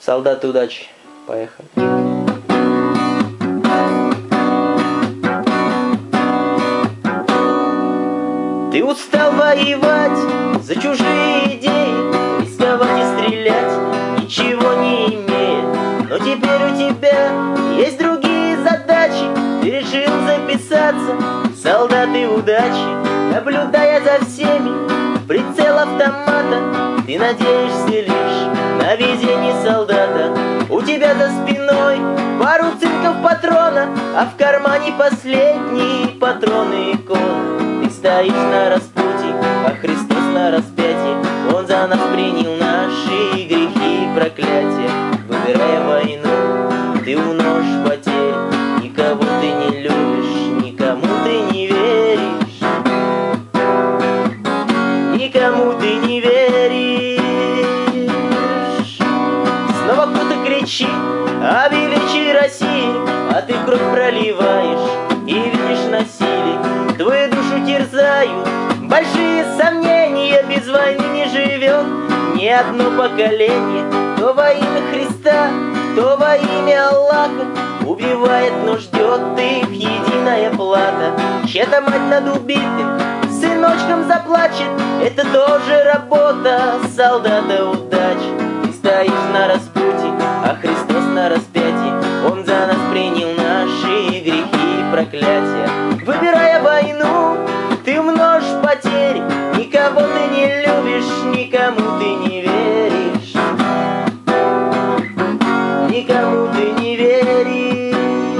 Солдаты, удачи. Поехали. Ты устал воевать за чужие идеи, рисковать и стрелять, ничего не имея. Но теперь у тебя есть другие задачи. Ты решил записаться в солдаты удачи. Наблюдая за всеми, в прицел автомата, ты надеешься лишь на везение солдата. У тебя за спиной пару цинков патрона, а в кармане последние патроны икон. Ты стоишь на распутье, а Христос на распятии. Он за нас принял наши грехи и проклятия. Выбирая войну, ты умножь потери. Никого ты не любишь, никому ты не веришь. Никому ты не веришь. Снова кто-то кричит о величии России, а ты кровь проливаешь и видишь насилие. Твою душу терзают большие сомнения. Без войны не живет ни одно поколение. Кто во имя Христа, кто во имя Аллаха убивает, но ждет их единая плата. Чья-то мать над убитым сыночком заплачет. Это тоже работа солдата удачи. Ты стоишь на распутье, а Христос на распятии. Он за нас принял наши грехи и проклятия. Выбирая войну, ты умножишь потери. Никого ты не любишь, никому ты не веришь. Никому ты не веришь.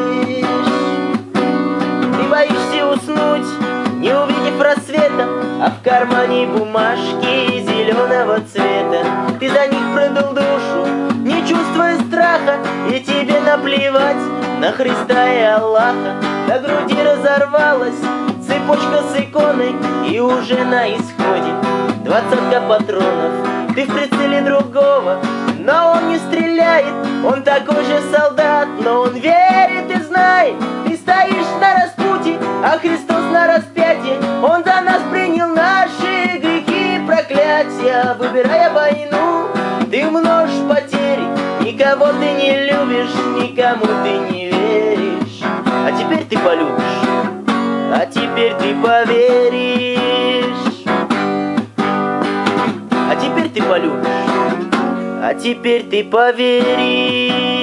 Ты боишься уснуть, не увидев рассвета, а в кармане бумажки зеленого цвета. Ты за них продал душу, не чувствуя страха, и тебе наплевать на Христа и Аллаха. До груди разорвалась цепочка с иконой, и уже на исходе 20 патронов. Ты в прицеле другого, но он не стреляет. Он такой же солдат, но он верит и знает. Ты стоишь на распутье, а Христос на распятии. Он за нас принял наши грехи и проклятия. Выбирая войну, ты умножишь потери. Никого ты не любишь, никому ты не веришь. А теперь ты полюбишь, а теперь ты поверишь. А теперь ты полюбишь, а теперь ты поверишь.